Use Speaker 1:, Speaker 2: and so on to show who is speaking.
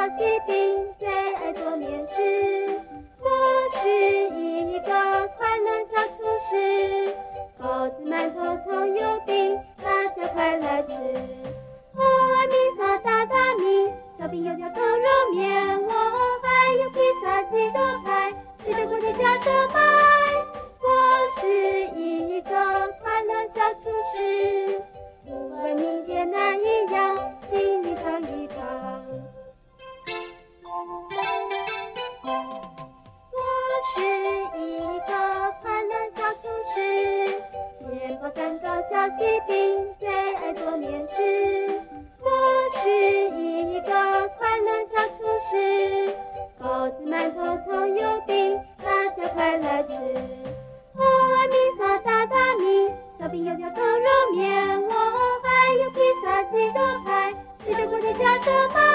Speaker 1: 喜饼，最爱做面食。我是一个快乐小厨师，包子、馒头、葱油饼，大家快来吃。我爱披萨、大大米，小饼、油条、豆肉面，我还有披萨、鸡肉排，随着锅贴加上麦。我是一个快乐小厨师，不管你也哪一样，请你尝一尝。我是一个快乐小厨师，面包、蛋糕、小喜饼，最爱做面食。我是一个快乐小厨师，包子、馒头、葱油饼，大家快来吃。我爱披萨、大大米，小饼、油条、豆肉面，我还有披萨、鸡肉排，随着锅贴加上麦。